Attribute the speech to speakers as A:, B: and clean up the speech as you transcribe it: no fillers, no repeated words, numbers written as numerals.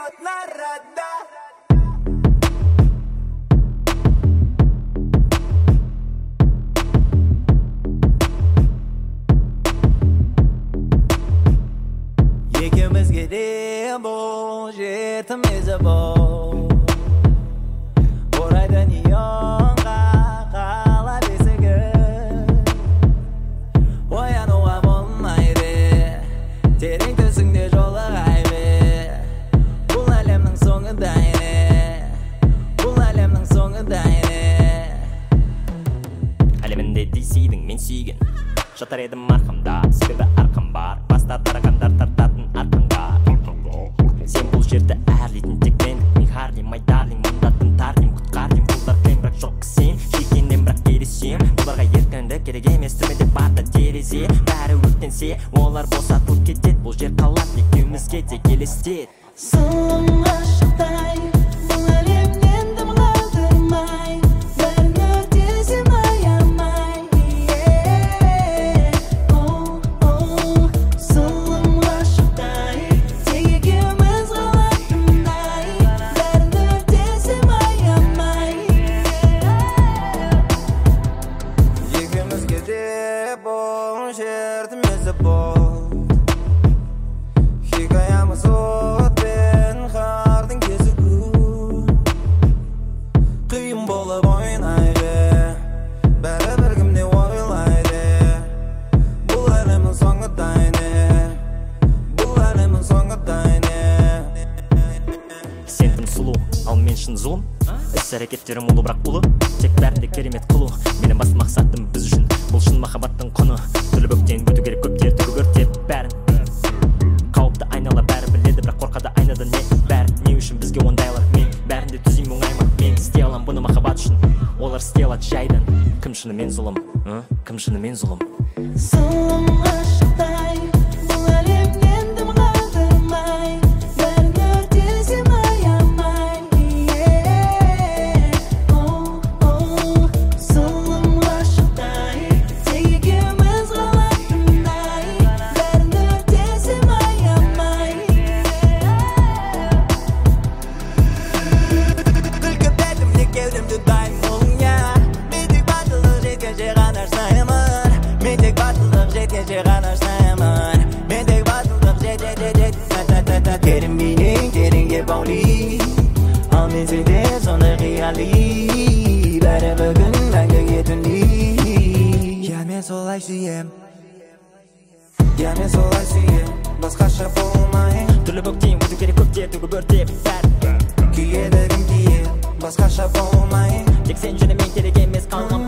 A: Ikimizga de bu jetimiz bu Oraydan yonga qala besigi Oyanuğa bolmaydi Terin tüsünde jolagaybi Bul alemning soňundayni Bul alemning soňundayni
B: Aleminde disiydin men süýgen Jatar edim arkamda Sebebi arkam bar Basta taraganдар tartatın arkanga Sen bul jerde äрлейтин тек мен Мен Harley my darling Мындатын тардым Куткардым Булдар кем бірақ жоқ сен Шекенден бірақ келесем Буларга еркіндік керек емес Түрмеде барда терезе Бәрі өртенсе Олар босатылып кетет Бұл жер қалат Екеумізге де елестет
C: Сылым ғашықтай Бұл әлемнен дым қалдырмай Бәрін өртесем аямай Сылым ғашықтай Тек екеуміз қалатындай Бәрін өртесем аямай
A: Ikimizga de bu jetimiz bu Hikayamiz o'tben qardin kezigu Qiyin bo'lib o'ynaydi Bari bir kimni o'ylaydi Bu alamning soňundayni Bu alamning soňundayni
B: Sen tым сұлу, ал мен шын зұлым Іс-әрекеттерім ұлы бірақ ұлы Тек бәрінде керемет қылу Менің бас мақсатым біз үшін Бұл шын махаббаттың құны Түрлі бөктен өту керек көптер түгі өртеп бәрін Қауіпті айнала бәрі біледі бірақ қорқады айнадан не Бәрі не үшін бізге ондайлар Мен бәрінде түзейм оңайма Мен істей алам бұны махаббат үшін Олар істей алады жайдан Кім шынымен зұлым? Кім шынымен зұлым?
C: Сылым ғашықтай Бұл әлемнен дым қалдырмай Бәрін өртесем аямай Сылым ғашықтай Тек екеуміз қалатындай Бәрін өртесем аямай
A: Күлкі бәтімде кеудемді дайын мұңя Мен тек батылдық жеткенше ғана шынаймын Мен тек батылдық жеткенше ғана шынаймын Мен тек батылдық Терім бейнең тереңге баули Ал мен сенде сондай қияли Бәрі бүгін мәңгіге түнли Я мен солай сүйем Я мен солай сүйем Басқаша болмайын
B: Түрлі бөктен өту керек көптер түгі өртеп бәрін
A: Күйедігім кие Басқаша болмайын
B: Тек сен жөні мен керек емес қалған